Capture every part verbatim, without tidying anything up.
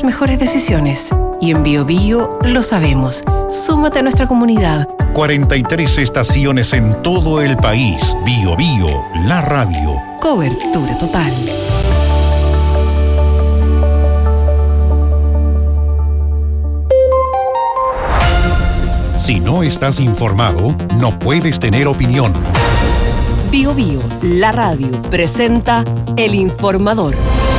las mejores decisiones. Y en Bio Bio lo sabemos. Súmate a nuestra comunidad. cuarenta y tres estaciones en todo el país. Bio Bio, la radio. Cobertura total. Si no estás informado, no puedes tener opinión. Bio Bio, la radio, presenta El Informador.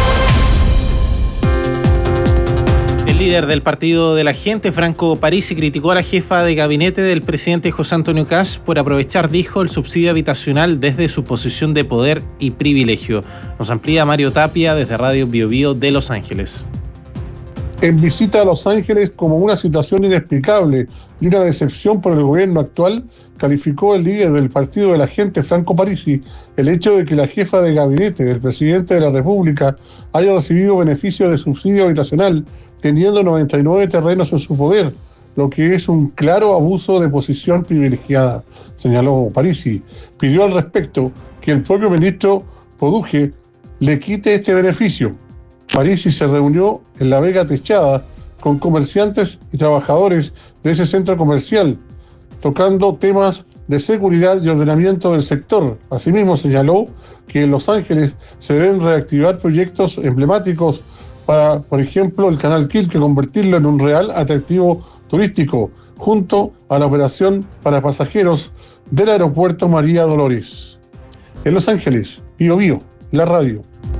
El líder del Partido de la Gente, Franco Parisi, criticó a la jefa de gabinete del presidente José Antonio Kast por aprovechar, dijo, el subsidio habitacional desde su posición de poder y privilegio. Nos amplía Mario Tapia desde Radio Bio Bio de Los Ángeles. En visita a Los Ángeles como una situación inexplicable y una decepción por el gobierno actual, calificó el líder del Partido de la Gente, Franco Parisi, el hecho de que la jefa de gabinete del presidente de la República haya recibido beneficios de subsidio habitacional teniendo noventa y nueve terrenos en su poder, lo que es un claro abuso de posición privilegiada, señaló Parisi. Pidió al respecto que el propio ministro Poduje le quite este beneficio. Parisi se reunió en la Vega Techada con comerciantes y trabajadores de ese centro comercial, tocando temas de seguridad y ordenamiento del sector. Asimismo, señaló que en Los Ángeles se deben reactivar proyectos emblemáticos para, por ejemplo, el Canal Quilque, convertirlo en un real atractivo turístico, junto a la operación para pasajeros del aeropuerto María Dolores. En Los Ángeles, Bio Bio, la radio.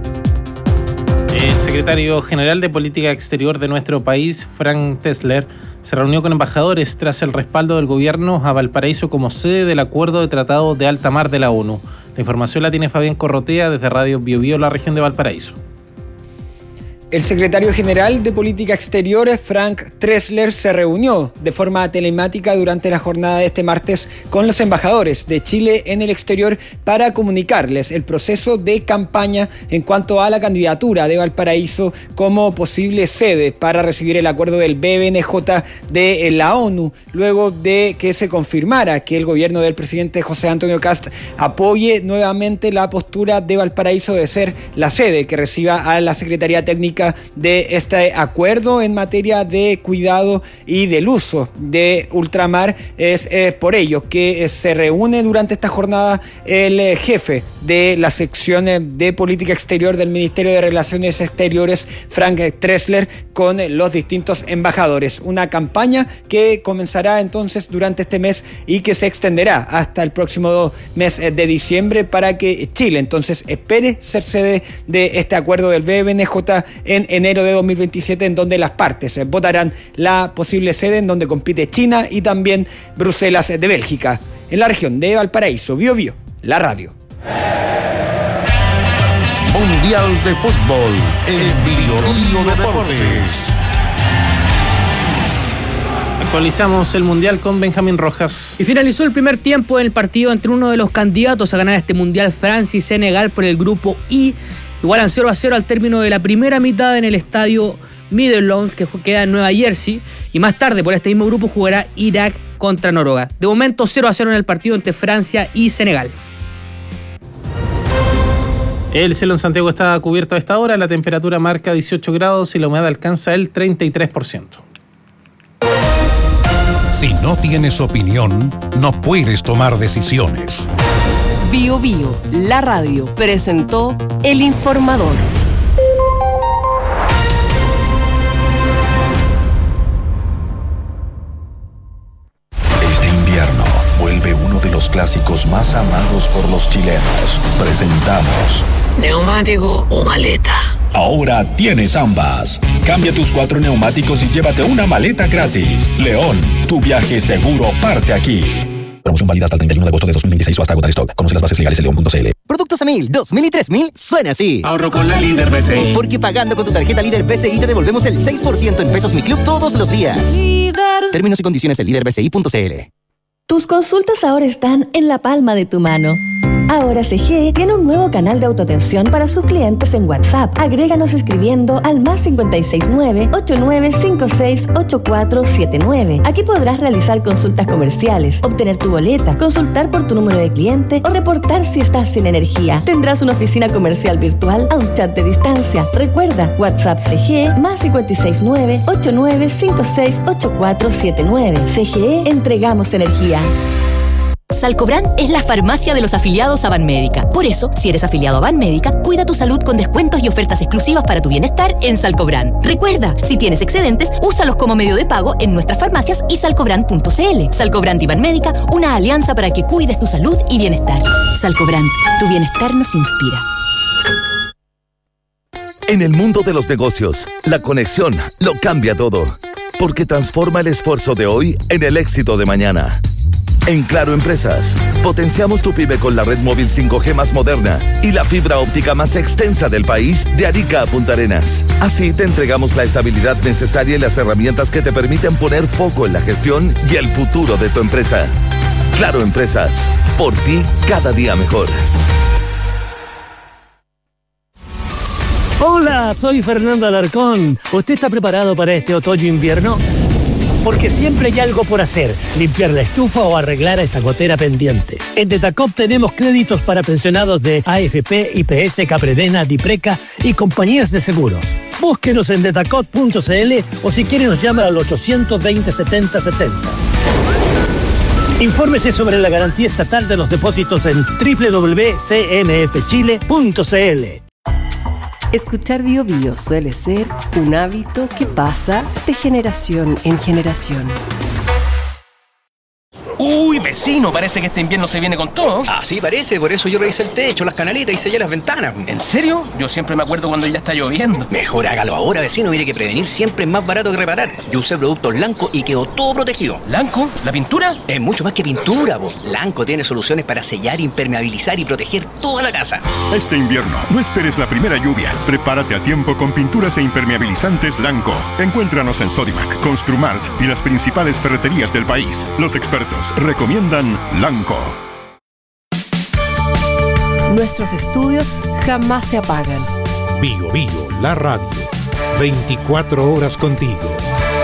El secretario general de Política Exterior de nuestro país, Frank Tressler, se reunió con embajadores tras el respaldo del gobierno a Valparaíso como sede del Acuerdo de Tratado de Alta Mar de la ONU. La información la tiene Fabián Corrotea desde Radio Bio Bio, la región de Valparaíso. El secretario general de Política Exterior, Frank Tressler, se reunió de forma telemática durante la jornada de este martes con los embajadores de Chile en el exterior para comunicarles el proceso de campaña en cuanto a la candidatura de Valparaíso como posible sede para recibir el acuerdo del B B N J de la ONU, luego de que se confirmara que el gobierno del presidente José Antonio Kast apoye nuevamente la postura de Valparaíso de ser la sede que reciba a la Secretaría Técnica de este acuerdo en materia de cuidado y del uso de ultramar. Es eh, por ello que eh, se reúne durante esta jornada el eh, jefe de la sección eh, de política exterior del Ministerio de Relaciones Exteriores, Frank Tressler, con eh, los distintos embajadores. Una campaña que comenzará entonces durante este mes y que se extenderá hasta el próximo mes eh, de diciembre para que Chile entonces espere ser sede de este acuerdo del B B N J en enero de dos mil veintisiete, en donde las partes votarán la posible sede en donde compite China y también Bruselas de Bélgica. En la región de Valparaíso, Bio Bio, la radio. Mundial de Fútbol en Bio Bio Deportes. Actualizamos el Mundial con Benjamín Rojas. Y finalizó el primer tiempo en el partido entre uno de los candidatos a ganar este Mundial, Francia y Senegal, por el grupo I. Igualan cero a cero al término de la primera mitad en el estadio Meadowlands, que queda en Nueva Jersey, y más tarde por este mismo grupo jugará Irak contra Noruega. De momento cero a cero en el partido entre Francia y Senegal. El cielo en Santiago está cubierto a esta hora, la temperatura marca dieciocho grados y la humedad alcanza el treinta y tres por ciento. Si no tienes opinión, no puedes tomar decisiones. Bio Bio, la radio, presentó El Informador. Este invierno vuelve uno de los clásicos más amados por los chilenos. Presentamos ¿neumático o maleta? Ahora tienes ambas. Cambia tus cuatro neumáticos y llévate una maleta gratis. León, tu viaje seguro parte aquí. Promoción válida hasta el treinta y uno de agosto de dos mil veintiséis o hasta agotar stock. Conoce las bases legales en león punto c l. Productos a mil, dos mil y tres mil suena así. Ahorro con la Líder B C I. Porque pagando con tu tarjeta Líder B C I te devolvemos el seis por ciento en Pesos Mi Club todos los días. Líder. Términos y condiciones en líder b c i punto c l. Tus consultas ahora están en la palma de tu mano. Ahora C G E tiene un nuevo canal de autoatención para sus clientes en WhatsApp. Agréganos escribiendo al más cinco seis nueve, ocho nueve cinco seis, ocho cuatro siete nueve. Aquí podrás realizar consultas comerciales, obtener tu boleta, consultar por tu número de cliente o reportar si estás sin energía. Tendrás una oficina comercial virtual a un chat de distancia. Recuerda, WhatsApp C G E más cinco seis nueve, ocho nueve cinco seis, ocho cuatro siete nueve. C G E, entregamos energía. Salcobran es la farmacia de los afiliados a Banmédica. Por eso, si eres afiliado a Banmédica, cuida tu salud con descuentos y ofertas exclusivas para tu bienestar en Salcobran. Recuerda, si tienes excedentes, úsalos como medio de pago en nuestras farmacias y salcobran punto c l. Salcobran y Banmédica, una alianza para que cuides tu salud y bienestar. Salcobran, tu bienestar nos inspira. En el mundo de los negocios, la conexión lo cambia todo, porque transforma el esfuerzo de hoy en el éxito de mañana. En Claro Empresas, potenciamos tu pyme con la red móvil cinco G más moderna y la fibra óptica más extensa del país de Arica a Punta Arenas. Así te entregamos la estabilidad necesaria y las herramientas que te permiten poner foco en la gestión y el futuro de tu empresa. Claro Empresas, por ti cada día mejor. Hola, soy Fernando Alarcón. ¿Usted está preparado para este otoño-invierno? Porque siempre hay algo por hacer, limpiar la estufa o arreglar a esa gotera pendiente. En Detacop tenemos créditos para pensionados de A F P, I P S, Capredena, Dipreca y compañías de seguros. Búsquenos en detacop punto c l o si quiere nos llama al ochocientos veinte, setenta setenta. Infórmese sobre la garantía estatal de los depósitos en doble u doble u doble u punto c m f chile punto c l. Escuchar Bio Bio suele ser un hábito que pasa de generación en generación. Uy, vecino, parece que este invierno se viene con todo. Ah, sí, parece, por eso yo revisé el techo, las canaletas y sellé las ventanas. ¿En serio? Yo siempre me acuerdo cuando ya está lloviendo. Mejor hágalo ahora, vecino, mire que prevenir siempre es más barato que reparar. Yo usé productos Lanco y quedó todo protegido. ¿Lanco? ¿La pintura? Es mucho más que pintura, po. Lanco tiene soluciones para sellar, impermeabilizar y proteger toda la casa. Este invierno, no esperes la primera lluvia. Prepárate a tiempo con pinturas e impermeabilizantes Lanco. Encuéntranos en Sodimac, Construmart y las principales ferreterías del país. Los expertos recomiendan Lanco. Nuestros estudios jamás se apagan. Bio Bio, la radio. veinticuatro horas contigo.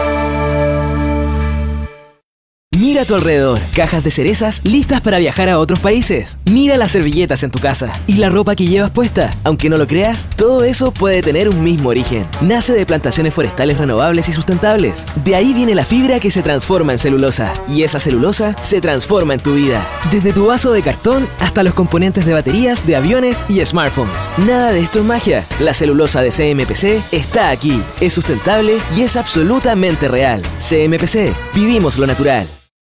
Mira a tu alrededor, cajas de cerezas listas para viajar a otros países. Mira las servilletas en tu casa y la ropa que llevas puesta. Aunque no lo creas, todo eso puede tener un mismo origen. Nace de plantaciones forestales renovables y sustentables. De ahí viene la fibra que se transforma en celulosa. Y esa celulosa se transforma en tu vida. Desde tu vaso de cartón hasta los componentes de baterías, de aviones y smartphones. Nada de esto es magia. La celulosa de C M P C está aquí. Es sustentable y es absolutamente real. C M P C. Vivimos lo natural.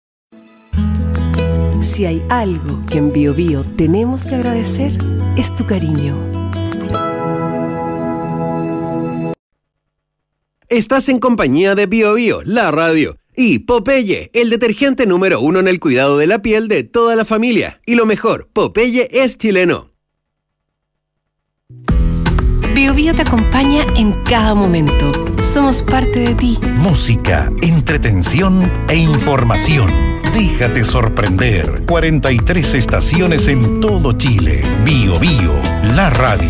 Si hay algo que en Bio Bio tenemos que agradecer, es tu cariño. Estás en compañía de Bio Bio, la radio, y Popeye, el detergente número uno en el cuidado de la piel de toda la familia. Y lo mejor, Popeye es chileno. Bio Bio te acompaña en cada momento. Somos parte de ti. Música, entretención e información. Déjate sorprender. cuarenta y tres estaciones en todo Chile. Bio Bio, la radio.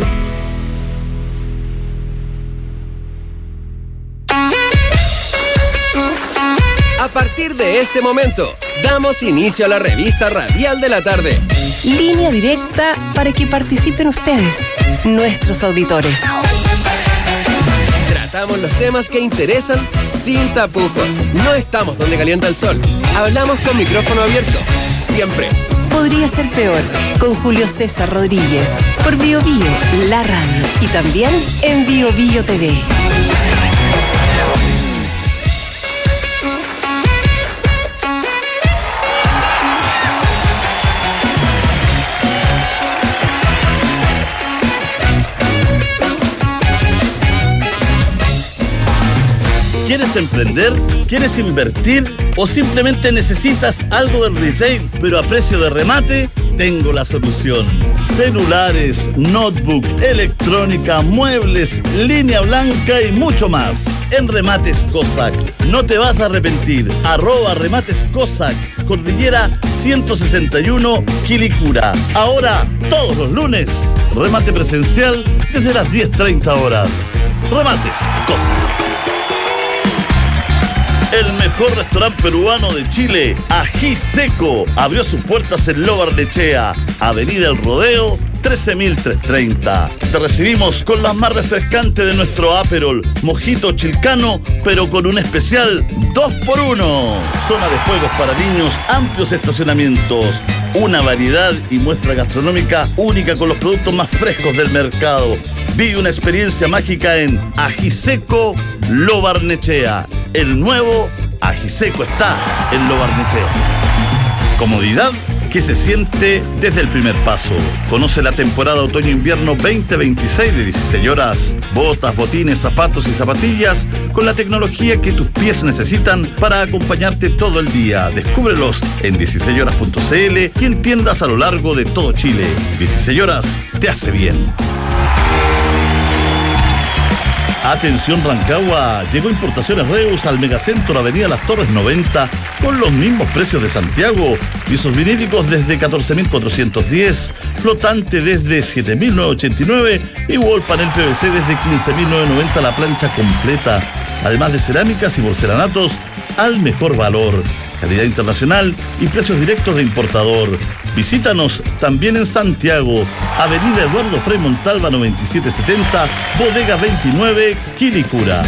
A partir de este momento, damos inicio a la revista radial de la tarde. Línea directa para que participen ustedes, nuestros auditores. Tratamos los temas que interesan sin tapujos. No estamos donde calienta el sol. Hablamos con micrófono abierto. Siempre. Podría ser peor. Con Julio César Rodríguez. Por Bio Bio, la radio. Y también en Bio Bio T V. ¿Quieres emprender? ¿Quieres invertir? ¿O simplemente necesitas algo del retail pero a precio de remate? tengo la solución. Celulares, notebook, electrónica, muebles, línea blanca y mucho más. En Remates Cossack. No te vas a arrepentir. Arroba Remates Cossack. Cordillera ciento sesenta y uno, Quilicura. Ahora, todos los lunes, remate presencial desde las diez treinta horas. Remates Cossack. El mejor restaurante peruano de Chile, Ají Seco, abrió sus puertas en Lo Barnechea, Avenida El Rodeo, trece mil trescientos treinta. Te recibimos con las más refrescantes de nuestro Aperol, mojito chilcano, pero con un especial dos por uno. Zona de juegos para niños, amplios estacionamientos, una variedad y muestra gastronómica única con los productos más frescos del mercado. Vive una experiencia mágica en Ají Seco Lo Barnechea. El nuevo Ají Seco está en Lo Barnechea. Comodidad que se siente desde el primer paso. Conoce la temporada otoño-invierno veinte veintiséis de dieciséis horas. Botas, botines, zapatos y zapatillas con la tecnología que tus pies necesitan para acompañarte todo el día. Descúbrelos en dieciséis horas punto c l y en tiendas a lo largo de todo Chile. dieciséis horas te hace bien. Atención Rancagua, llegó Importaciones Reus al Megacentro Avenida Las Torres noventa con los mismos precios de Santiago. Pisos vinílicos desde catorce mil cuatrocientos diez, flotante desde siete mil novecientos ochenta y nueve y wall panel P V C desde quince mil novecientos noventa la plancha completa. Además de cerámicas y porcelanatos al mejor valor, calidad internacional y precios directos de importador. Visítanos también en Santiago, Avenida Eduardo Frei Montalva noventa y siete setenta, Bodega veintinueve, Quilicura.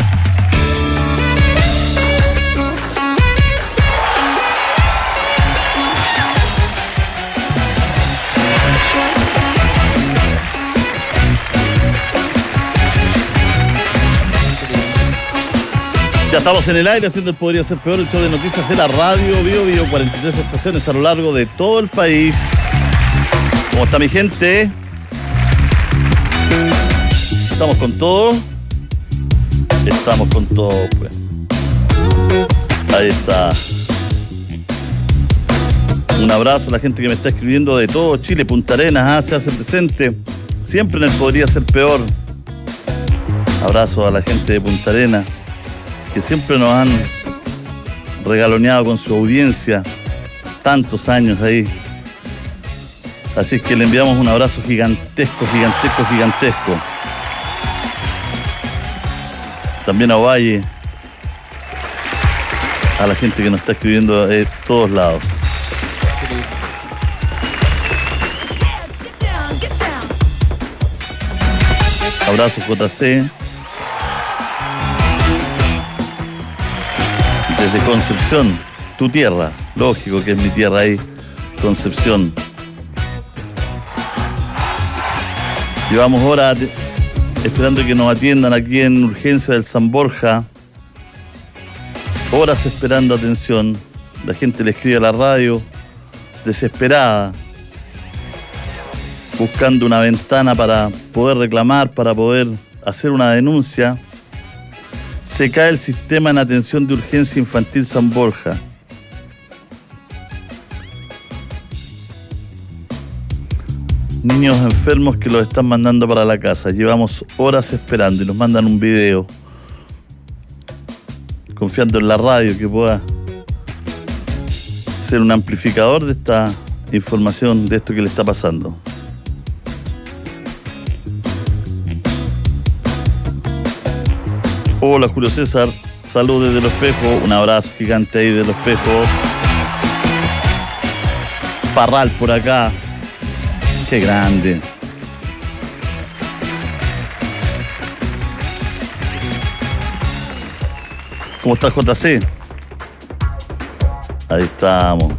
Ya estamos en el aire haciendo el Podría Ser Peor, el show de noticias de la radio Bio Bio, cuarenta y tres estaciones a lo largo de todo el país. ¿Cómo está mi gente? ¿Estamos con todo? Estamos con todo, pues. Ahí está. Un abrazo a la gente que me está escribiendo de todo Chile, Punta Arenas, ah, se hace presente. Siempre en el Podría Ser Peor. Abrazo a la gente de Punta Arenas, que siempre nos han regaloneado con su audiencia, tantos años ahí. Así es que le enviamos un abrazo gigantesco, gigantesco, gigantesco. También a Ovalle, a la gente que nos está escribiendo de todos lados. Abrazo J C. Desde Concepción, tu tierra, lógico que es mi tierra ahí, Concepción. Llevamos horas esperando que nos atiendan aquí en urgencia del San Borja, horas esperando atención. La gente le escribe a la radio, desesperada, buscando una ventana para poder reclamar, para poder hacer una denuncia. Se cae el sistema en atención de urgencia infantil San Borja. Niños enfermos que los están mandando para la casa. Llevamos horas esperando y nos mandan un video. Confiando en la radio que pueda ser un amplificador de esta información, de esto que le está pasando. Hola Julio César, saludos desde Los Espejos, un abrazo gigante ahí de Los Espejos. Parral por acá, qué grande. ¿Cómo estás J C? Ahí estamos.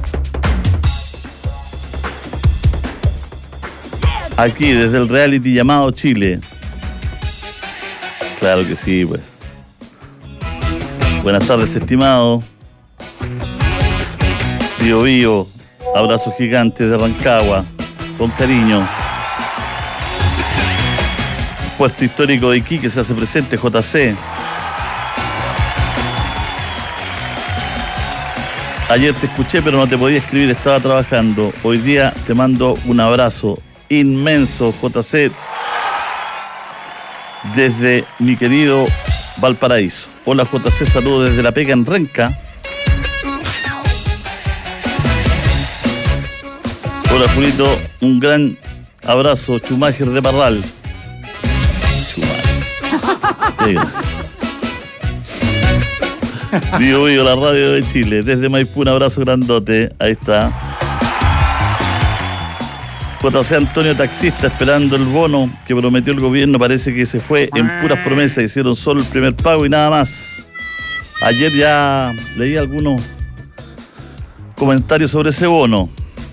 Aquí desde el reality llamado Chile. Claro que sí, pues. Buenas tardes, estimado. Bio Bio, abrazo gigante de Rancagua, con cariño. Puesto histórico de Iquique se hace presente, J C. Ayer te escuché, pero no te podía escribir, estaba trabajando. Hoy día te mando un abrazo inmenso, J C, desde mi querido Valparaíso. Hola, J C, saludo desde La Pega en Renca. Hola, Julito, un gran abrazo, Schumacher de Parral. Schumacher. Vivo, vivo, la radio de Chile. Desde Maipú, un abrazo grandote. Ahí está. J C Antonio, taxista, esperando el bono que prometió el gobierno. Parece que se fue en puras promesas. Hicieron solo el primer pago y nada más. Ayer ya leí algunos comentarios sobre ese bono.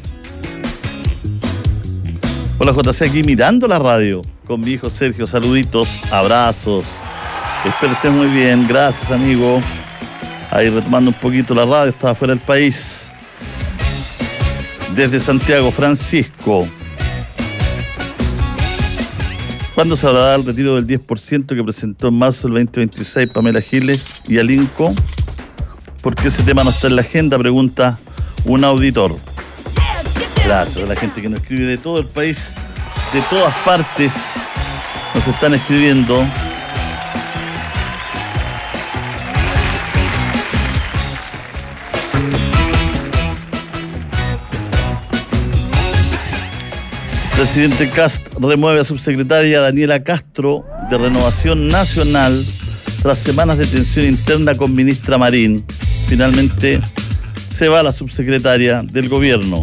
Hola, J C, aquí mirando la radio con mi hijo Sergio. Saluditos, abrazos. Espero estés muy bien. Gracias, amigo. Ahí retomando un poquito la radio, estaba fuera del país. Desde Santiago, Francisco. ¿Cuándo se habrá dado el retiro del diez por ciento que presentó en marzo del veinte veintiséis Pamela Giles y Alinco? ¿Por qué ese tema no está en la agenda? Pregunta un auditor. Gracias a la gente que nos escribe de todo el país, de todas partes, nos están escribiendo. Presidente Kast remueve a subsecretaria Daniela Castro de Renovación Nacional tras semanas de tensión interna con ministra Marín. Finalmente se va la subsecretaria del gobierno.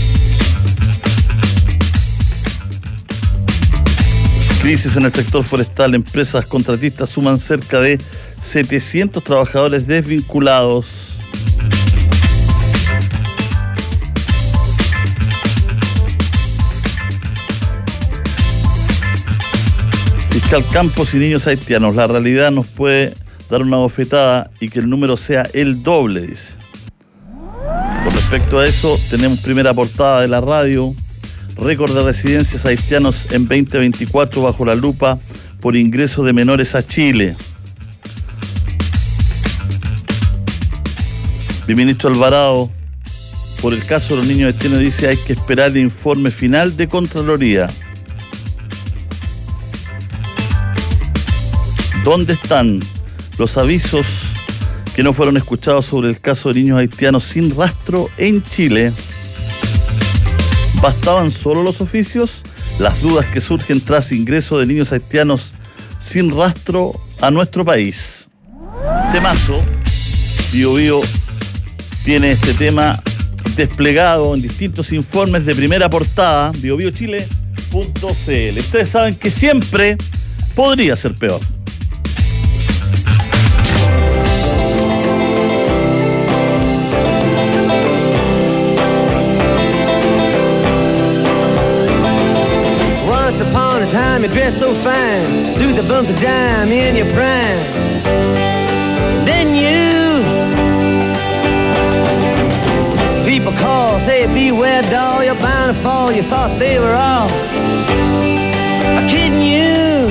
Crisis en el sector forestal. Empresas contratistas suman cerca de setecientos trabajadores desvinculados. Fiscal Campos y niños haitianos. La realidad nos puede dar una bofetada y que el número sea el doble, dice. Con respecto a eso, tenemos primera portada de la radio. Récord de residencias haitianos en veinte veinticuatro bajo la lupa por ingreso de menores a Chile. El ministro Alvarado, por el caso de los niños haitianos, dice hay que esperar el informe final de Contraloría. ¿Dónde están los avisos que no fueron escuchados sobre el caso de niños haitianos sin rastro en Chile? ¿Bastaban solo los oficios? Las dudas que surgen tras ingreso de niños haitianos sin rastro a nuestro país. Temazo. Bio Bio tiene este tema desplegado en distintos informes de primera portada. bio bio chile punto c l. Ustedes saben que siempre podría ser peor. Once upon a time you dressed so fine, threw the bumps of dime in your prime. Then you, people call, say beware doll, you're bound to fall. You thought they were all kidding you.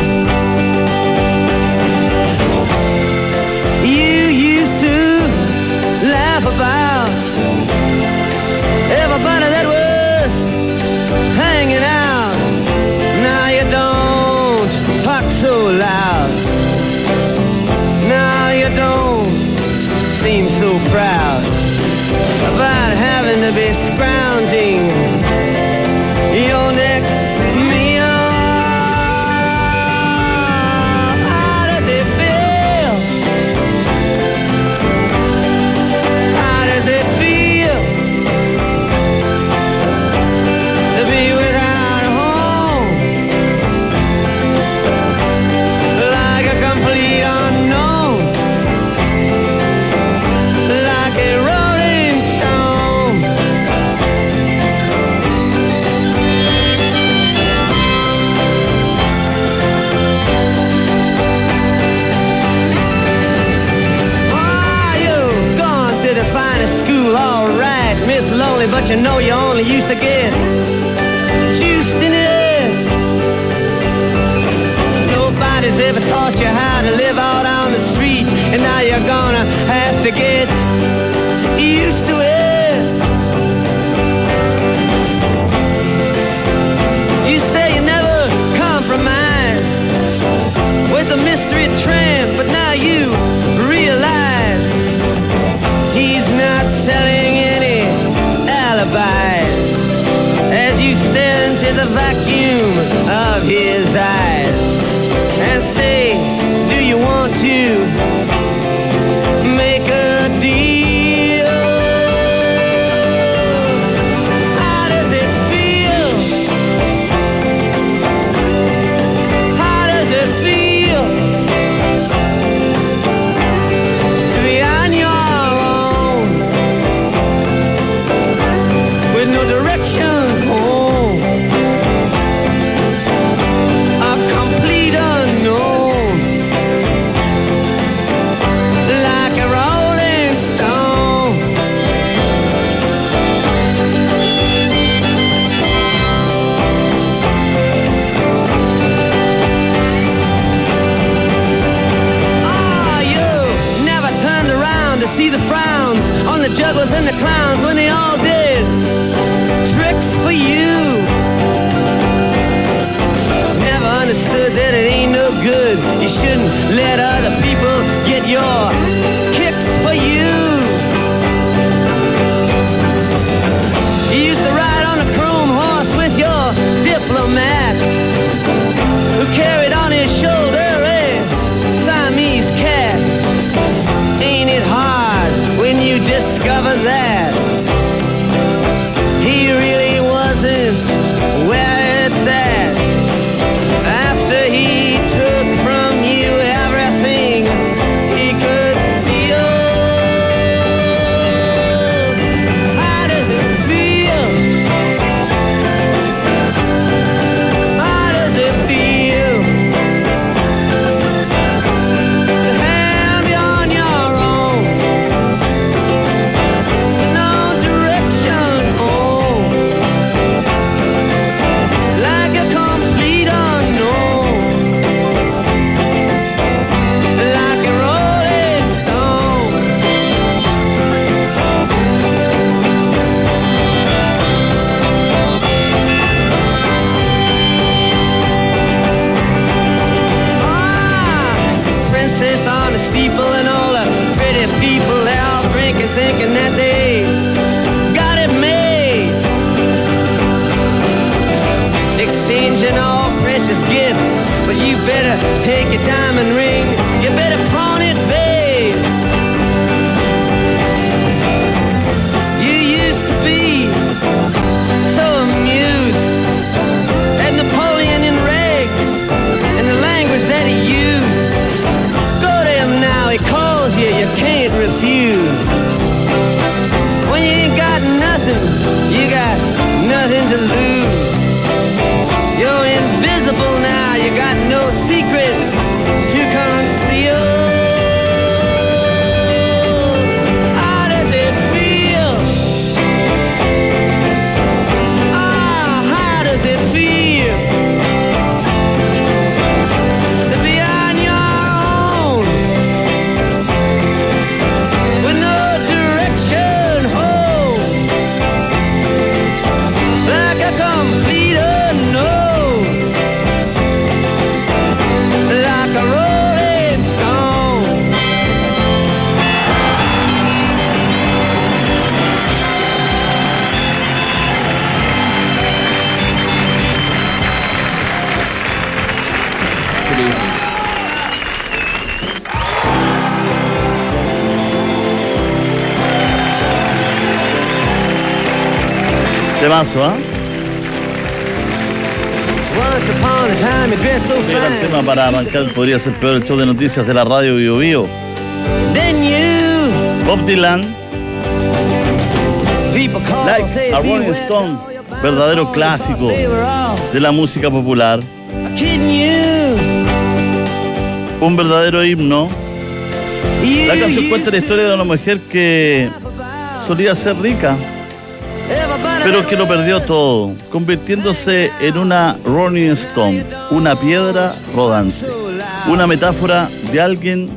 You used to laugh about everybody that was hanging out. Now you don't talk so loud. Now you don't seem so proud about having to be scrounging your next meal. How does it feel? How does it feel to be without a home? Like a complete unknown, like a rolling stone. Ah, you've gone to the finest school, all right, Miss Lonely, but you know you only used to get juiced in it. Nobody's ever taught you how to live out on the street, and now you're gonna have to get used to it. see the frowns on the jugglers and the clowns when they all did tricks for you. Never understood that it ain't no good. You shouldn't let other people get your kicks for you. You used to ride on a chrome horse with your diplomat, who carried on his shoulder a Siamese cat. Ain't it hard when you discover that he really wasn't where it's at? After he took from you everything he could steal. How does it feel? How does it feel to have you on your own with no direction home, like a complete unknown, like a rolling stone? Ah, princess on a steeple and all the pretty people, they're all drinking, thinking that they got it made, exchanging all precious gifts. But you better take your diamond ring, you better pawn it, babe. You used to be so amused at Napoleon in rags and the language that he used. Go to him now, he calls you, you can't refuse. When you ain't got nothing, you got nothing to lose. You're invisible now, you got no secrets to conceal. How does it feel? Ah, how does it feel to be on your own with no direction home, like a complete unknown, like a rolling stone? Temazo, ¿ah? Once upon a time you dressed so ¿eh? Era el fine, tema para arrancar, podría ser peor, el show de noticias de la radio Bio Bio. then you Bob Dylan, people call, Like say a Rolling beware. Stone, verdadero clásico They were all de la música popular, kidding you. un verdadero himno. You La canción used cuenta la to historia de una mujer que solía ser rica, everybody pero que lo perdió todo, convirtiéndose en una Rolling Stone, una piedra rodante, una metáfora de alguien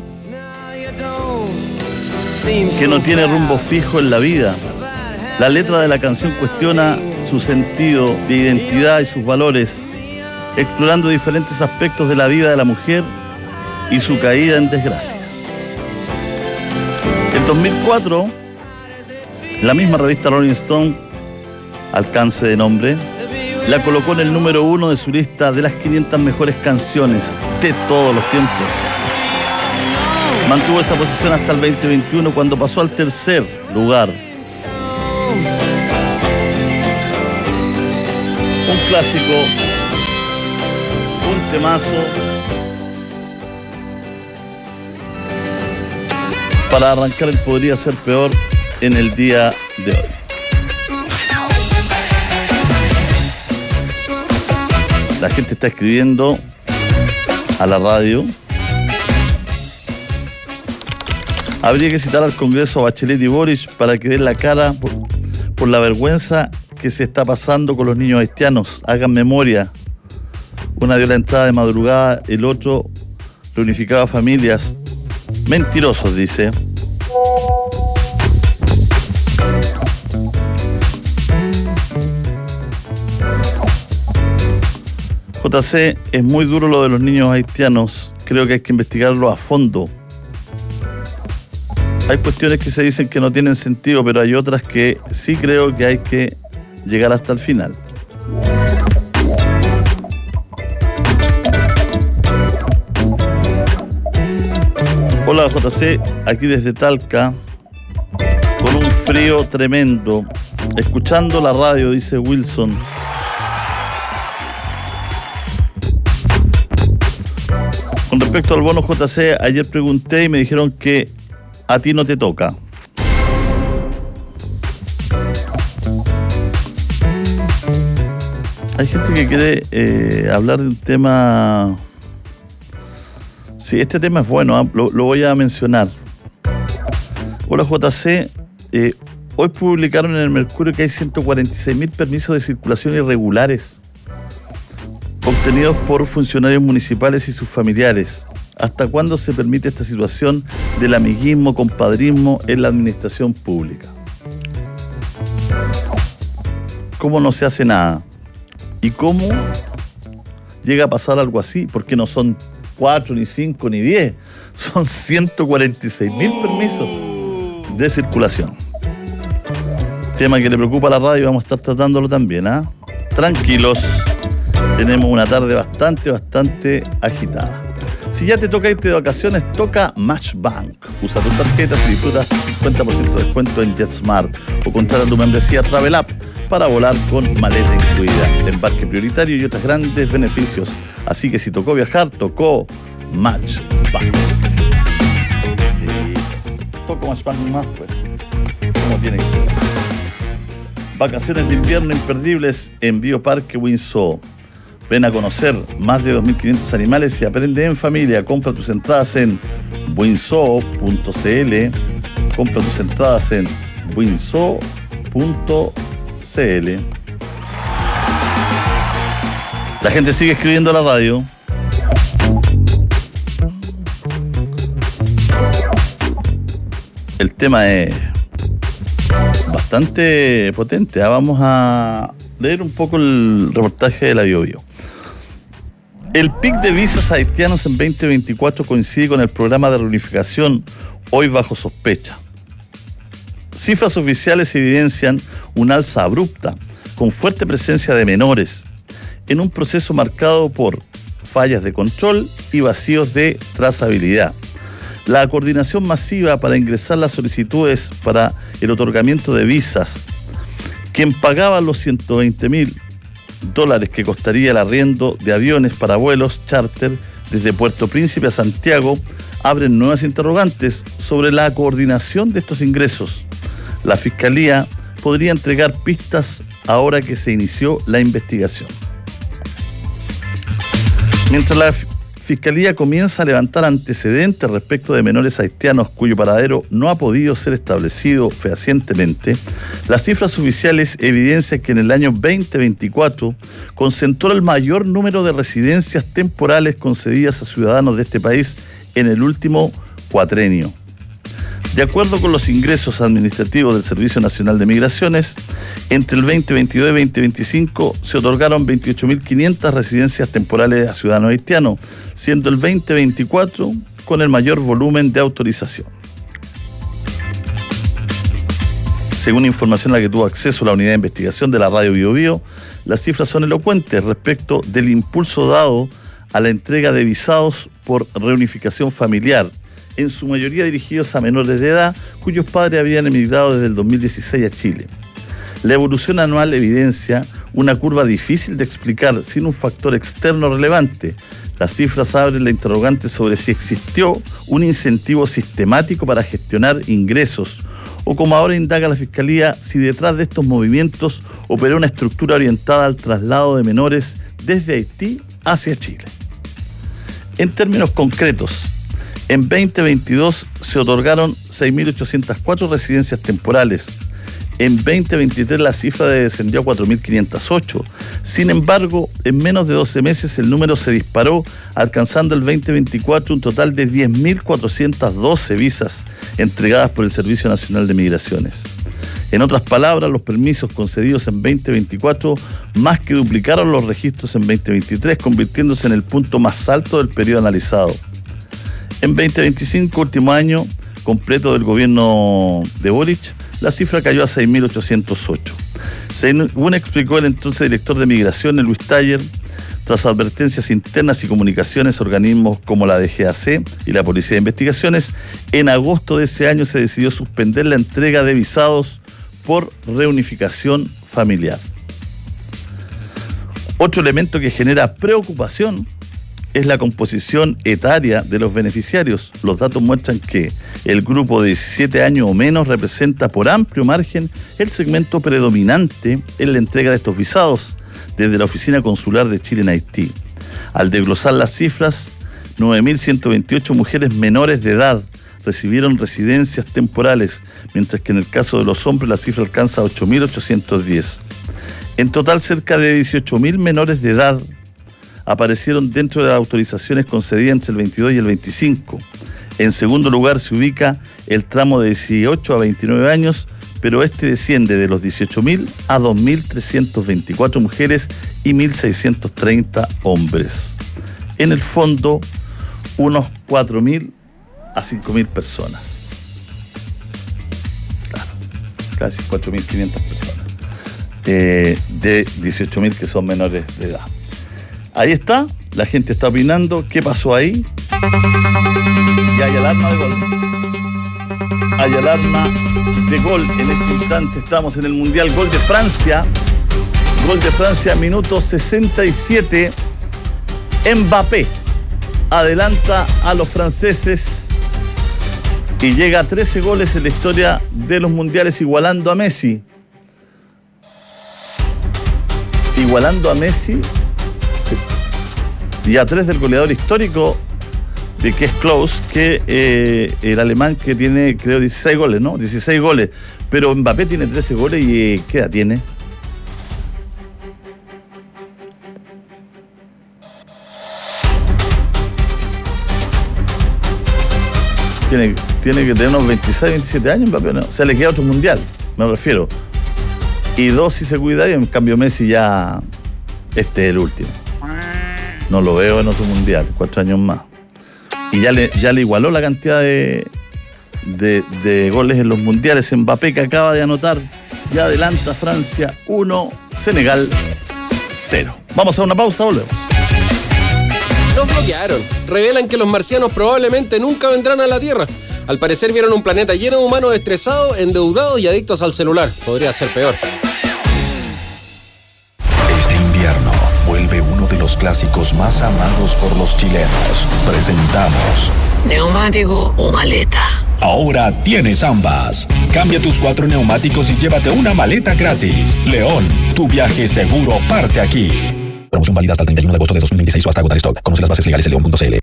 seems que so no tiene proud. rumbo fijo en la vida. La letra de la canción cuestiona su sentido de identidad y sus valores, explorando diferentes aspectos de la vida de la mujer y su caída en desgracia. En dos mil cuatro, la misma revista Rolling Stone, alcance de nombre, la colocó en el número uno de su lista de las quinientas mejores canciones de todos los tiempos. Mantuvo esa posición hasta el veinte veintiuno, cuando pasó al tercer lugar. Un clásico, un temazo para arrancar el podría ser peor en el día de hoy. La gente está escribiendo a la radio. Habría que citar al Congreso a Bachelet y Boric para que den la cara por, por la vergüenza que se está pasando con los niños haitianos. Hagan memoria. Una dio la entrada de madrugada, el otro reunificaba familias. Mentirosos, dice. J C, es muy duro lo de los niños haitianos. Creo que hay que investigarlo a fondo. Hay cuestiones que se dicen que no tienen sentido, pero hay otras que sí creo que hay que llegar hasta el final. Hola J C, aquí desde Talca, con un frío tremendo, escuchando la radio, dice Wilson. Con respecto al bono J C, ayer pregunté y me dijeron que a ti no te toca. Hay gente que quiere eh, hablar de un tema. Sí, este tema es bueno, ¿eh? lo, lo voy a mencionar. Hola J C, eh, hoy publicaron en el Mercurio que hay ciento cuarenta y seis mil permisos de circulación irregulares obtenidos por funcionarios municipales y sus familiares. ¿Hasta cuándo se permite esta situación del amiguismo, compadrismo en la administración pública? ¿Cómo no se hace nada? ¿Y cómo llega a pasar algo así? Porque no son cuatro, ni cinco, ni diez. Son ciento cuarenta y seis mil permisos de circulación. Tema que le preocupa a la radio y vamos a estar tratándolo también, ¿ah? ¿eh? Tranquilos. Tenemos una tarde bastante, bastante agitada. Si ya te toca irte de vacaciones, toca Matchbank. Usa tu tarjeta y disfrutas cincuenta por ciento de descuento en JetSmart o contrata tu membresía Travel App para volar con maleta incluida, embarque prioritario y otros grandes beneficios. Así que si tocó viajar, tocó Matchbank. Sí, toco Matchbank más, pues, como tiene que ser. Vacaciones de invierno imperdibles en Bioparque Windsor. Ven a conocer más de dos mil quinientos animales y aprende en familia. Compra tus entradas en windsor punto c l. Compra tus entradas en windsor punto c l. La gente sigue escribiendo a la radio. El tema es bastante potente. ¿eh? Vamos a leer un poco el reportaje de la BioBio. El pic de visas haitianos en veinte veinticuatro coincide con el programa de reunificación hoy bajo sospecha. Cifras oficiales evidencian un alza abrupta, con fuerte presencia de menores, en un proceso marcado por fallas de control y vacíos de trazabilidad. La coordinación masiva para ingresar las solicitudes para el otorgamiento de visas, quien pagaba los ciento veinte mil dólares que costaría el arriendo de aviones para vuelos charter desde Puerto Príncipe a Santiago, abren nuevas interrogantes sobre la coordinación de estos ingresos. La Fiscalía podría entregar pistas ahora que se inició la investigación. Mientras la Fiscalía comienza a levantar antecedentes respecto de menores haitianos cuyo paradero no ha podido ser establecido fehacientemente, las cifras oficiales evidencian que en el año veinte veinticuatro concentró el mayor número de residencias temporales concedidas a ciudadanos de este país en el último cuatrenio. De acuerdo con los ingresos administrativos del Servicio Nacional de Migraciones, entre el veinte veintidós y veinte veinticinco se otorgaron veintiocho mil quinientas residencias temporales a ciudadanos haitianos, siendo el veinte veinticuatro con el mayor volumen de autorización. Según información a la que tuvo acceso la unidad de investigación de la radio BioBio, las cifras son elocuentes respecto del impulso dado a la entrega de visados por reunificación familiar, en su mayoría dirigidos a menores de edad cuyos padres habían emigrado desde el dos mil dieciséis a Chile. La evolución anual evidencia una curva difícil de explicar sin un factor externo relevante. Las cifras abren la interrogante sobre si existió un incentivo sistemático para gestionar ingresos, o como ahora indaga la Fiscalía, si detrás de estos movimientos operó una estructura orientada al traslado de menores desde Haití hacia Chile. En términos concretos, en veinte veintidós se otorgaron seis mil ochocientas cuatro residencias temporales. En veinte veintitrés la cifra descendió a cuatro mil quinientas ocho. Sin embargo, en menos de doce meses el número se disparó, alcanzando el veinte veinticuatro un total de diez mil cuatrocientas doce visas entregadas por el Servicio Nacional de Migraciones. En otras palabras, los permisos concedidos en veinte veinticuatro más que duplicaron los registros en veinte veintitrés, convirtiéndose en el punto más alto del periodo analizado. En veinte veinticinco, último año completo del gobierno de Boric, la cifra cayó a seis mil ochocientos ocho. Según explicó el entonces director de Migraciones, Luis Taller, tras advertencias internas y comunicaciones, organismos como la D G A C y la Policía de Investigaciones, en agosto de ese año se decidió suspender la entrega de visados por reunificación familiar. Otro elemento que genera preocupación es la composición etaria de los beneficiarios. Los datos muestran que el grupo de diecisiete años o menos representa por amplio margen el segmento predominante en la entrega de estos visados desde la Oficina Consular de Chile en Haití. Al desglosar las cifras, nueve mil ciento veintiocho mujeres menores de edad recibieron residencias temporales, mientras que en el caso de los hombres la cifra alcanza ocho mil ochocientos diez. En total, cerca de dieciocho mil menores de edad aparecieron dentro de las autorizaciones concedidas entre el veintidós y el veinticinco. En segundo lugar se ubica el tramo de dieciocho a veintinueve años, pero este desciende de los dieciocho mil a dos mil trescientas veinticuatro mujeres y mil seiscientos treinta hombres. En el fondo, unos cuatro mil a cinco mil personas. Claro, casi cuatro mil quinientas personas. Eh, de dieciocho mil que son menores de edad. Ahí está, la gente está opinando. ¿Qué pasó ahí? Y hay alarma de gol. Hay alarma de gol en este instante. Estamos en el Mundial. Gol de Francia. Gol de Francia, minuto sesenta y siete. Mbappé adelanta a los franceses y llega a trece goles en la historia de los mundiales, igualando a Messi. Igualando a Messi y a tres del goleador histórico de que es Klose, que eh, el alemán que tiene, creo, dieciséis goles, ¿no? dieciséis goles. Pero Mbappé tiene trece goles y eh, ¿qué edad tiene? Tiene, tiene que tener unos veintiséis, veintisiete años Mbappé, ¿no? O sea, le queda otro mundial, me refiero. Y dos si se cuida, y en cambio Messi ya este es el último. No lo veo en otro mundial, cuatro años más. Y ya le, ya le igualó la cantidad de, de, de goles en los mundiales. Mbappé, que acaba de anotar, ya adelanta Francia uno, Senegal cero. Vamos a una pausa, volvemos. Nos bloquearon. Revelan que los marcianos probablemente nunca vendrán a la Tierra. Al parecer vieron un planeta lleno de humanos estresados, endeudados y adictos al celular. Podría ser peor. Este invierno vuelve uno de los clásicos más amados por los chilenos. Presentamos ¿neumático o maleta? Ahora tienes ambas. Cambia tus cuatro neumáticos y llévate una maleta gratis. León, tu viaje seguro parte aquí. Promoción válida hasta el treinta y uno de agosto de dos mil veintiséis o hasta agotar stock. Conoce las bases legales en león punto c l.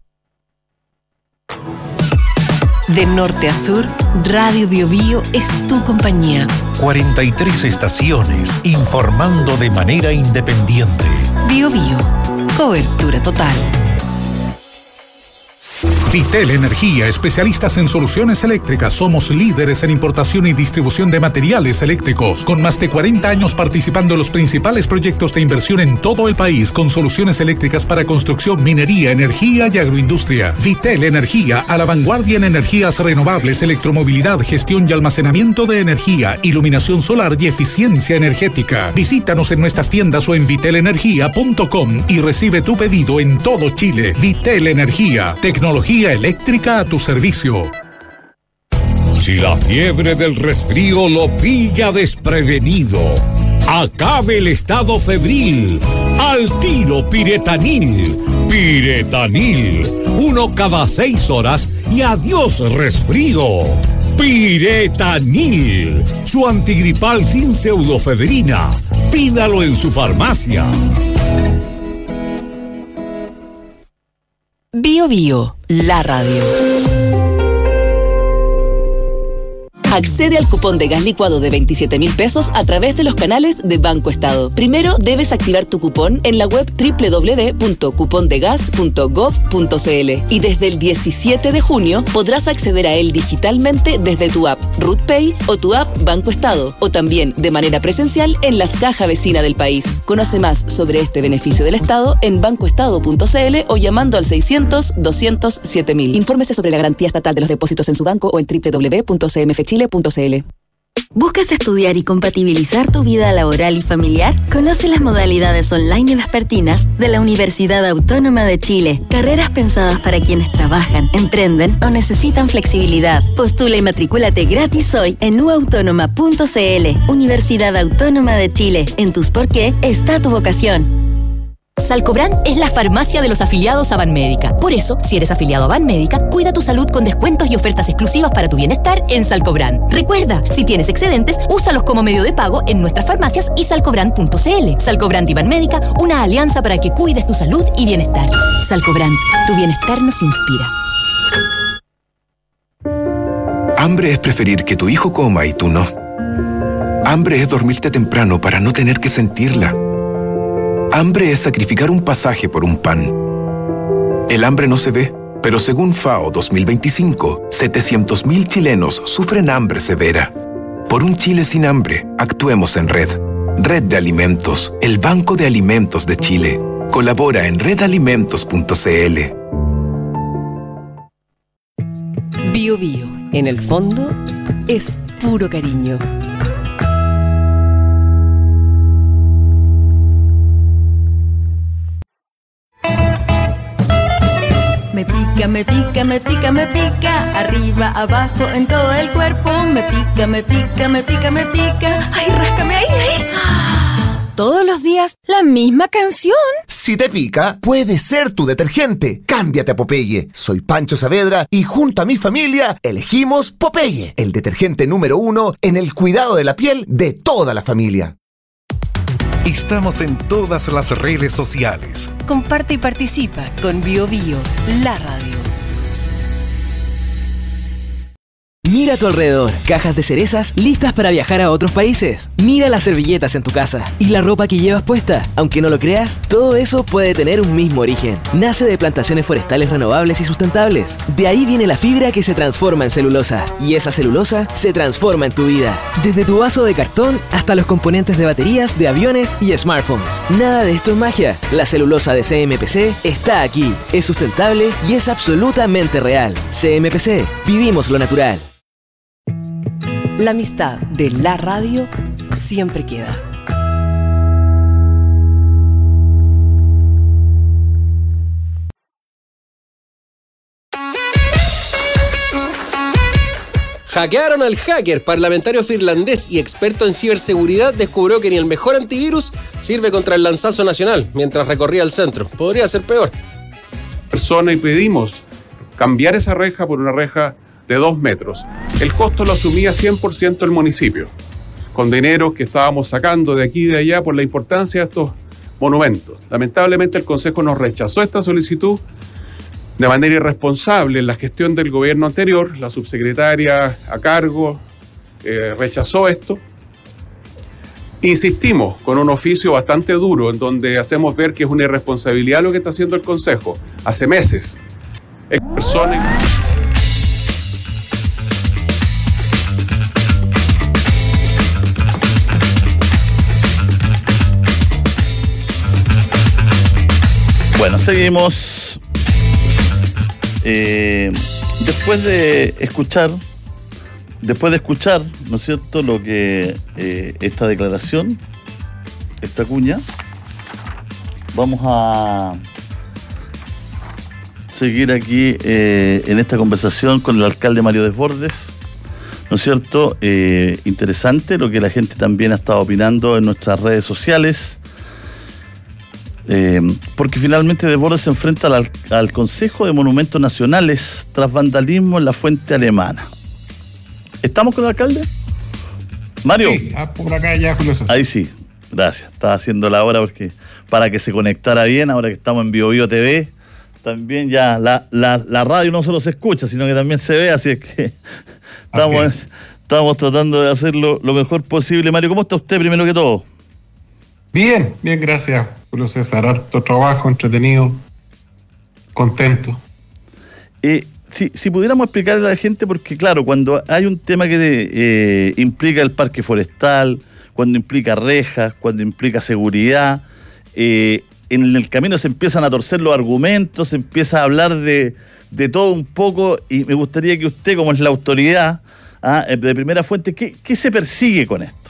De norte a sur, Radio Bio Bio es tu compañía. cuarenta y tres estaciones informando de manera independiente. Bio Bio, cobertura total. Vitel Energía, especialistas en soluciones eléctricas. Somos líderes en importación y distribución de materiales eléctricos, con más de cuarenta años participando en los principales proyectos de inversión en todo el país, con soluciones eléctricas para construcción, minería, energía y agroindustria. Vitel Energía, a la vanguardia en energías renovables, electromovilidad, gestión y almacenamiento de energía, iluminación solar y eficiencia energética. Visítanos en nuestras tiendas o en vitel energía punto com y recibe tu pedido en todo Chile. Vitel Energía, tecnología eléctrica a tu servicio. Si la fiebre del resfrío lo pilla desprevenido, acabe el estado febril. Al tiro Piretanil. Piretanil. Uno cada seis horas y adiós resfrío. Piretanil. Su antigripal sin pseudofedrina. Pídalo en su farmacia. Bio Bio, la radio. Accede al cupón de gas licuado de veintisiete mil pesos a través de los canales de Banco Estado. Primero debes activar tu cupón en la web doble u doble u doble u punto cupondegas punto gov punto c l y desde el diecisiete de junio podrás acceder a él digitalmente desde tu app RootPay o tu app Banco Estado, o también de manera presencial en las cajas vecinas del país. Conoce más sobre este beneficio del Estado en bancoestado punto c l o llamando al seiscientos, doscientos, siete mil. Infórmese sobre la garantía estatal de los depósitos en su banco o en doble u doble u doble u punto c m f chile punto c l. ¿Buscas estudiar y compatibilizar tu vida laboral y familiar? Conoce las modalidades online y vespertinas de la Universidad Autónoma de Chile. Carreras pensadas para quienes trabajan, emprenden o necesitan flexibilidad. Postula y matricúlate gratis hoy en u autónoma punto c l. Universidad Autónoma de Chile. En tus por qué está tu vocación. Salcobran es la farmacia de los afiliados a Banmédica. Por eso, si eres afiliado a Banmédica, cuida tu salud con descuentos y ofertas exclusivas para tu bienestar en Salcobran. Recuerda, si tienes excedentes, úsalos como medio de pago en nuestras farmacias y salcobran punto c l. Salcobran y Banmédica, una alianza para que cuides tu salud y bienestar. Salcobran, tu bienestar nos inspira. Hambre es preferir que tu hijo coma y tú no. Hambre es dormirte temprano para no tener que sentirla. Hambre es sacrificar un pasaje por un pan. El hambre no se ve, pero según FAO dos mil veinticinco, setecientos mil chilenos sufren hambre severa. Por un Chile sin hambre, actuemos en red. Red de Alimentos, el Banco de Alimentos de Chile. Colabora en red alimentos punto c l. Bio Bio, en el fondo, es puro cariño. Me pica, me pica, me pica, me pica, arriba, abajo, en todo el cuerpo. Me pica, me pica, me pica, me pica. Ay, ráscame ahí, ahí. Todos los días, la misma canción. Si te pica, puede ser tu detergente. Cámbiate a Popeye. Soy Pancho Saavedra y junto a mi familia elegimos Popeye, el detergente número uno en el cuidado de la piel de toda la familia. Estamos en todas las redes sociales. Comparte y participa con Bio Bio, la radio. Mira a tu alrededor, cajas de cerezas listas para viajar a otros países. Mira las servilletas en tu casa y la ropa que llevas puesta. Aunque no lo creas, todo eso puede tener un mismo origen. Nace de plantaciones forestales renovables y sustentables. De ahí viene la fibra que se transforma en celulosa. Y esa celulosa se transforma en tu vida. Desde tu vaso de cartón hasta los componentes de baterías de aviones y smartphones. Nada de esto es magia. La celulosa de C M P C está aquí. Es sustentable y es absolutamente real. C M P C. Vivimos lo natural. La amistad de la radio siempre queda. Hackearon al hacker. Parlamentario finlandés y experto en ciberseguridad descubrió que ni el mejor antivirus sirve contra el lanzazo nacional mientras recorría el centro. Podría ser peor. Persona y pedimos cambiar esa reja por una reja de dos metros. El costo lo asumía cien por ciento el municipio, con dinero que estábamos sacando de aquí y de allá por la importancia de estos monumentos. Lamentablemente el Consejo nos rechazó esta solicitud de manera irresponsable. En la gestión del gobierno anterior, la subsecretaria a cargo eh, rechazó esto. Insistimos con un oficio bastante duro en donde hacemos ver que es una irresponsabilidad lo que está haciendo el Consejo. Hace meses, personas... Bueno, seguimos. Eh, después de escuchar, después de escuchar, ¿no es cierto?, lo que eh, esta declaración, esta cuña, vamos a seguir aquí eh, en esta conversación con el alcalde Mario Desbordes, ¿no es cierto? Eh, interesante lo que la gente también ha estado opinando en nuestras redes sociales. Eh, porque finalmente Desbordes se enfrenta al, al Consejo de Monumentos Nacionales tras vandalismo en la fuente alemana. ¿Estamos con el alcalde? Mario. Sí, por acá ya, Julio César. Ahí sí, gracias. Estaba haciendo la hora porque para que se conectara bien, ahora que estamos en Bio Bio T V, también ya la, la, la radio no solo se escucha, sino que también se ve, así es que estamos, en, estamos tratando de hacerlo lo mejor posible. Mario, ¿cómo está usted primero que todo? Bien, bien, gracias, Julio César. Harto trabajo, entretenido, contento. Eh, si, si pudiéramos explicarle a la gente, porque claro, cuando hay un tema que eh, implica el parque forestal, cuando implica rejas, cuando implica seguridad, eh, en el camino se empiezan a torcer los argumentos, se empieza a hablar de, de todo un poco, y me gustaría que usted, como es la autoridad ah, de primera fuente, ¿qué, qué se persigue con esto?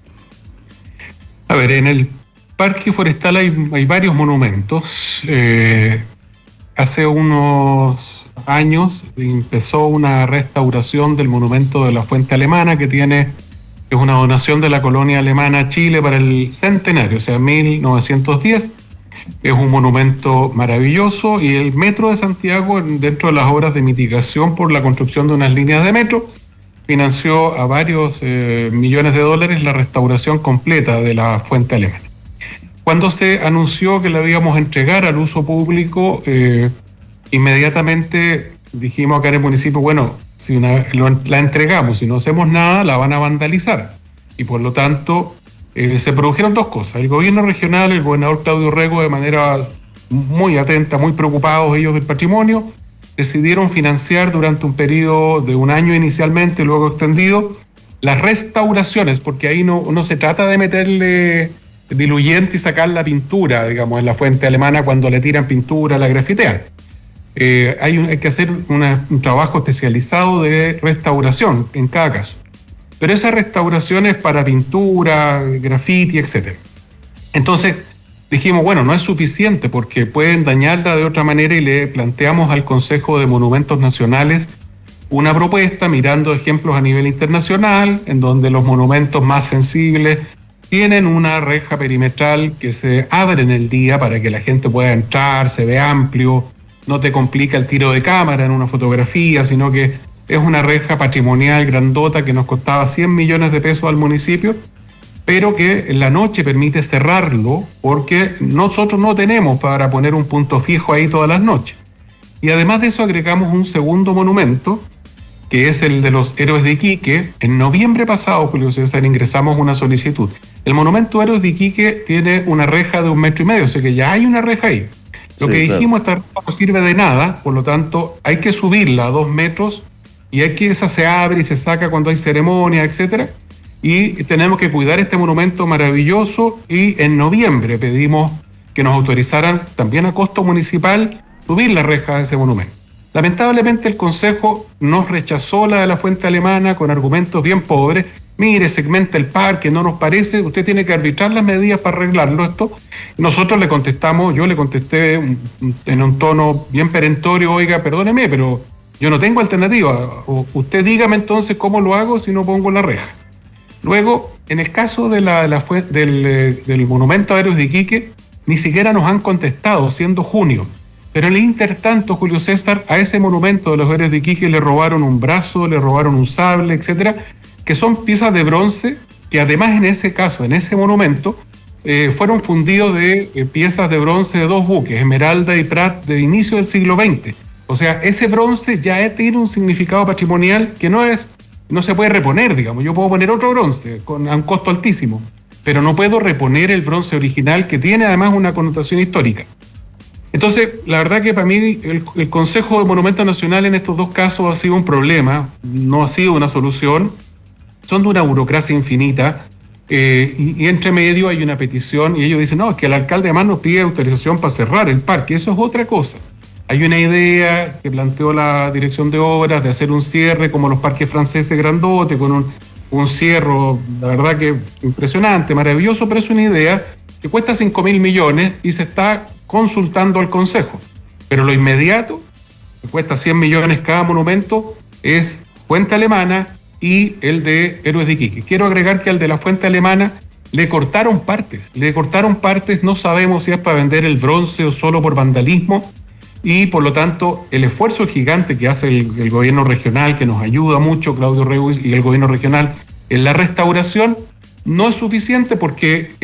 A ver, en el parque forestal hay, hay varios monumentos. Eh, hace unos años empezó una restauración del monumento de la Fuente Alemana, que tiene, es una donación de la colonia alemana a Chile para el centenario, o sea, mil novecientos diez. Es un monumento maravilloso, y el Metro de Santiago, dentro de las obras de mitigación por la construcción de unas líneas de metro, financió a varios eh, millones de dólares la restauración completa de la Fuente Alemana. Cuando se anunció que la íbamos a entregar al uso público, eh, inmediatamente dijimos acá en el municipio, bueno, si una, lo, la entregamos, si no hacemos nada, la van a vandalizar. Y por lo tanto, eh, se produjeron dos cosas. El gobierno regional, el gobernador Claudio Rego, de manera muy atenta, muy preocupados ellos del patrimonio, decidieron financiar durante un periodo de un año inicialmente, luego extendido, las restauraciones, porque ahí no, no se trata de meterle diluyente y sacar la pintura, digamos, en la Fuente Alemana cuando le tiran pintura, la grafitean. Eh, hay, un, hay que hacer una, un trabajo especializado de restauración en cada caso. Pero esa restauración es para pintura, graffiti, etcétera. Entonces, dijimos, bueno, no es suficiente porque pueden dañarla de otra manera, y le planteamos al Consejo de Monumentos Nacionales una propuesta mirando ejemplos a nivel internacional, en donde los monumentos más sensibles tienen una reja perimetral que se abre en el día para que la gente pueda entrar, se ve amplio, no te complica el tiro de cámara en una fotografía, sino que es una reja patrimonial grandota que nos costaba cien millones de pesos al municipio, pero que en la noche permite cerrarlo porque nosotros no tenemos para poner un punto fijo ahí todas las noches. Y además de eso agregamos un segundo monumento, que es el de los Héroes de Iquique. En noviembre pasado, Julio César, ingresamos una solicitud. El monumento Héroes de Iquique tiene una reja de un metro y medio, o sea que ya hay una reja ahí. Lo sí, que dijimos, claro, esta reja no sirve de nada, por lo tanto hay que subirla a dos metros, y hay que esa se abre y se saca cuando hay ceremonia, etcétera. Y tenemos que cuidar este monumento maravilloso, y en noviembre pedimos que nos autorizaran también a costo municipal subir la reja de ese monumento. Lamentablemente el Consejo nos rechazó la de la Fuente Alemana con argumentos bien pobres. Mire, segmenta el parque, no nos parece, usted tiene que arbitrar las medidas para arreglarlo esto. Nosotros le contestamos, yo le contesté en un tono bien perentorio, oiga, perdóneme, pero yo no tengo alternativa. O usted dígame entonces cómo lo hago si no pongo la reja. Luego, en el caso de la, la fue, del, del monumento a Héroes de Iquique, ni siquiera nos han contestado, siendo junio. Pero en el intertanto, Julio César, a ese monumento de los Héroes de Iquique le robaron un brazo, le robaron un sable, etcétera, que son piezas de bronce que además en ese caso, en ese monumento, eh, fueron fundidos de eh, piezas de bronce de dos buques, Esmeralda y Prat, de inicio del siglo veinte. O sea, ese bronce ya tiene un significado patrimonial que no es, no se puede reponer, digamos. Yo puedo poner otro bronce con, a un costo altísimo, pero no puedo reponer el bronce original, que tiene además una connotación histórica. Entonces, la verdad que para mí el, el Consejo de Monumentos Nacionales en estos dos casos ha sido un problema, no ha sido una solución. Son de una burocracia infinita, eh, y, y entre medio hay una petición, y ellos dicen, no, es que el alcalde además nos pide autorización para cerrar el parque. Eso es otra cosa. Hay una idea que planteó la dirección de obras de hacer un cierre como los parques franceses grandotes, con un, un cierre, la verdad que impresionante, maravilloso, pero es una idea que cuesta cinco mil millones y se está consultando al Consejo. Pero lo inmediato, que cuesta cien millones cada monumento, es Fuente Alemana y el de Héroes de Iquique. Quiero agregar que al de la Fuente Alemana le cortaron partes, le cortaron partes, no sabemos si es para vender el bronce o solo por vandalismo, y por lo tanto el esfuerzo gigante que hace el, el gobierno regional, que nos ayuda mucho, Claudio Rego y el gobierno regional, en la restauración, no es suficiente porque